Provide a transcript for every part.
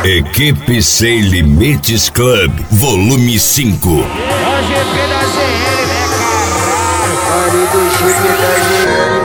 Equipe Sem Limites Club, volume 5. É o GP da ZL, né, caralho? Pare do GP da ZL.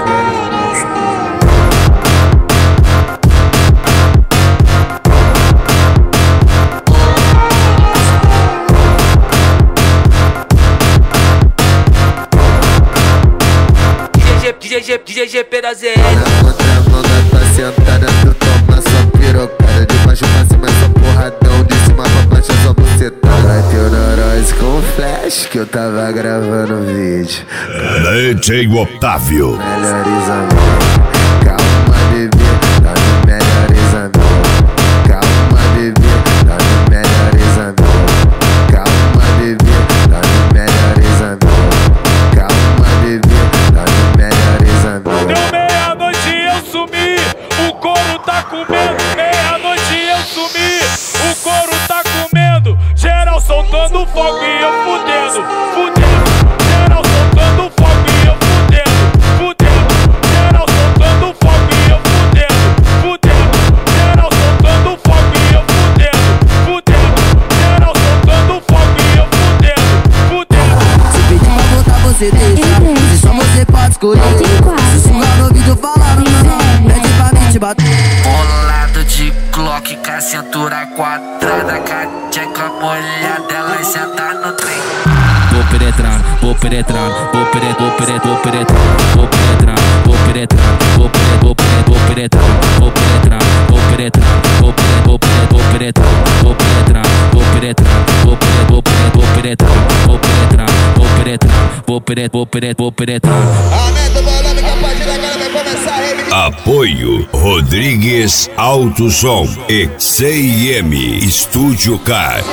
DJ GP da ZL. Na contramão da tua sentada, tu toma só pirocada. De baixo pra cima só porradão, de cima pra baixo só bucetada. Bateu neurose com flash que eu tava gravando vídeo. DJ Otávio. Melhores amigos, calma bebê, tá no melhores amigos. Calma bebê, tá no melhores amigos. Calma bebê, tá no melhores amigos. Calma bebê, tá no melhores amigos. Deu meia-noite eu sumi, o couro tá comendo. Meia-noite eu sumi, o couro tá comendo. Geral soltando fogo e eu fudendo, fudendo. Geral soltando fogo e eu fudendo, fudendo. Geral soltando fogo e eu fudendo, fudendo. Geral soltando fogo e eu fudendo, fudendo. Geral soltando fogo e eu fudendo, fudendo. Se pedir pra botar, você deixa. Se só você pode escolher. Se sugar no ouvido falando, não, pede pra mim te bater. Bolado de Glock com a cintura quadrada, cacheca molhada, ela senta no trem. Vou penetrar, vou penetrar, vou penetrar, vou penetrar, vou penetrar, vou penetrar, vou penetrar, vou penetrar, vou penetrar, vou penetrar, vou penetrar, vou penetrar, vou penetrar, vou penetrar, vou penetrar, vou penetrar, vou penetrar, vou penetrar, vou penetrar, vou penetrar. Aumenta o volume que a partir de agora vai começar a reivindicar. Apoio Rodrigues Alto Som e CIM Estúdio Car.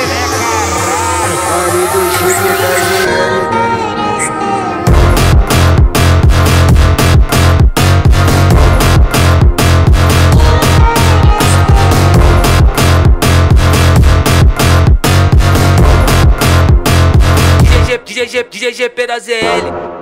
Pare do GP da ZL. DJ GP da ZL.